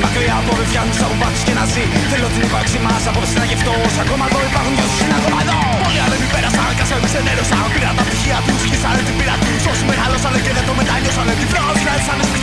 μακριά από με φτιάχνουν σαν μπάτσους και να ζει. Θέλω την ύπαρξη μας απόψε να γευτώ. Ακόμα εδώ υπάρχουν δυο είναι ακόμα εδώ. Πολλοί άλλοι πέρασαν, κασέλους δεν έλωσαν. Πήραν τα πτυχία τους, χύσανε την πείρα τους. Όσοι μεγαλώσανε και δεν το μετανιώσανε. Τυφλός κράτησαν